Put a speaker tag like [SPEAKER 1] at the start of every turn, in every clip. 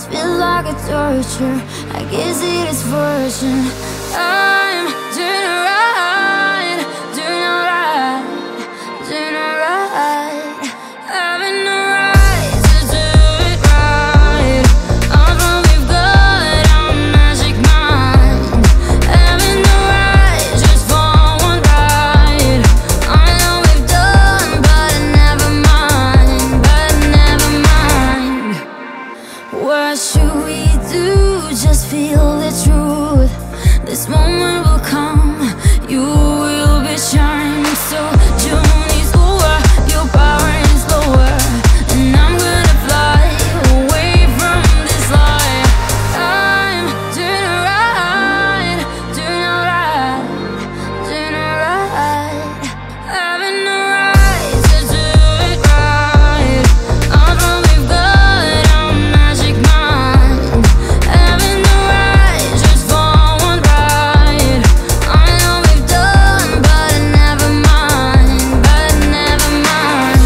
[SPEAKER 1] feels like a torture. I guess it is fortune. I'm doing alright, doing alright, doing alright. Having the right to do it right. I'm from with God, I'm a magic mind. Having the right just for one ride. I know we've done, but never mind, but never mind. What should we do? Just feel the truth. This moment will come, you will be shining. So June is over, your power is lower, and I'm gonna fly away from this life. I'm doing alright, doing alright, doing alright. Having the right to do it right. I'm from with God, I'm a magic mind. Having the right just for one ride. I know we've done, but never mind, but never mind.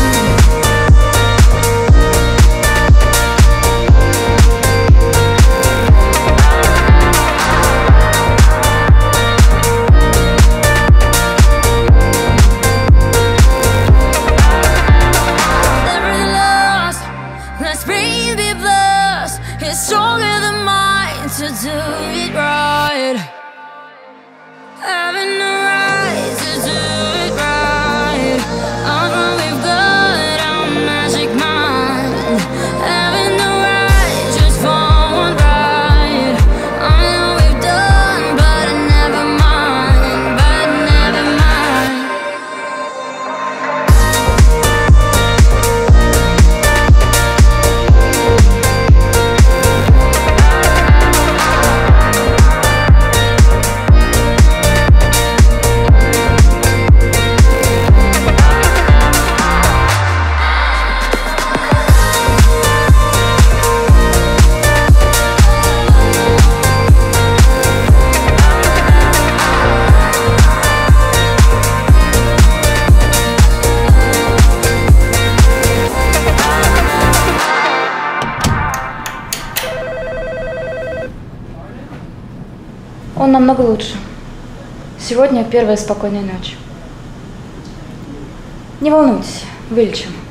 [SPEAKER 1] Never lost, let's breathe, be blessed. It's stronger than mine to do it right. Having the right to do it right. I'm from with God, I'm a magic mind. Having the right just for one ride. I know we've done, but never mind, but never mind.
[SPEAKER 2] Он намного лучше. Сегодня первая спокойная ночь. Не волнуйтесь, вылечим.